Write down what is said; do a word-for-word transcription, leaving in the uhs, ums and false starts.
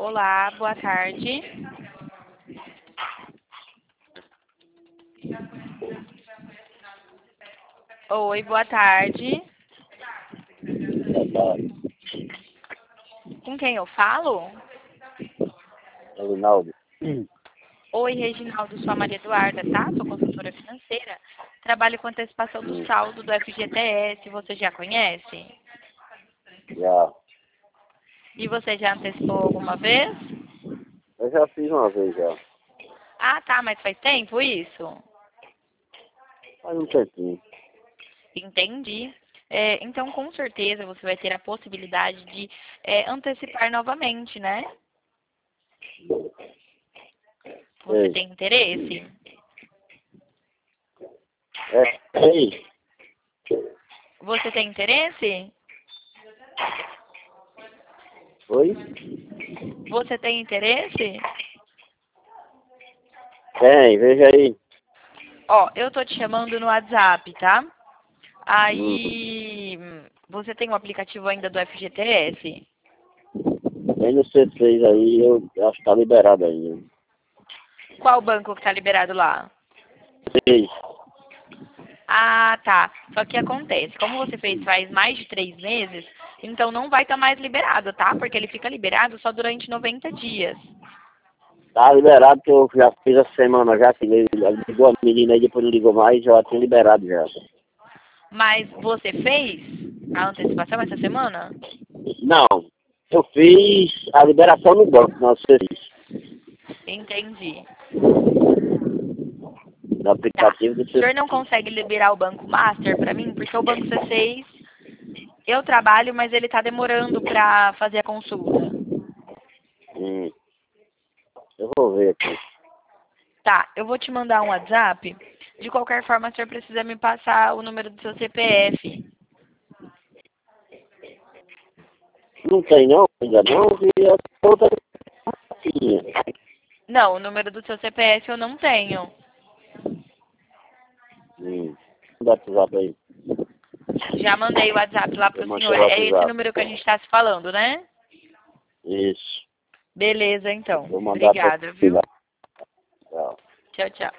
Olá, boa tarde. Oi, boa tarde. Com quem eu falo? Reginaldo. Oi, Reginaldo, sou a Maria Eduarda, tá? Sou consultora financeira. Trabalho com antecipação do saldo do F G T S. Você já conhece? Já. E você já antecipou alguma vez? Eu já fiz uma vez já. Ah, tá, mas faz tempo isso? Faz um tempinho. Entendi. É, então, com certeza, você vai ter a possibilidade de é, antecipar novamente, né? Você Ei. tem interesse? É, ei. Você tem interesse? Oi? Você tem interesse? Tem, veja aí. Ó, eu tô te chamando no WhatsApp, tá? Hum. Aí, você tem o aplicativo ainda do F G T S? Tem no C seis aí, eu acho que tá liberado ainda. Qual banco que tá liberado lá? Seis. Ah, tá. Só que acontece, como você fez faz mais de três meses, então não vai estar mais liberado, tá? Porque ele fica liberado só durante noventa dias. Tá liberado que eu já fiz a semana já, que ele ligou a menina aí, depois não ligou mais, já tinha liberado já. Mas você fez a antecipação essa semana? Não, eu fiz a liberação no banco, no C seis. Entendi. No Tá. aplicativo do O senhor C seis. não consegue liberar o Banco Master para mim? Porque o Banco C seis, eu trabalho, mas ele tá demorando para fazer a consulta. Hum. Eu vou ver aqui. Tá, eu vou te mandar um WhatsApp. De qualquer forma, o senhor precisa me passar o número do seu C P F. Não tem não, ainda não, e a conta tinha. Não, o número do seu C P F eu não tenho. Hum. Dá pro WhatsApp aí. Já mandei o WhatsApp lá Eu pro mandei senhor. o É esse WhatsApp. número que a gente tá se falando, né? Isso. Beleza, então. Vou mandar para Obrigada, viu? Tchau. Tchau, tchau.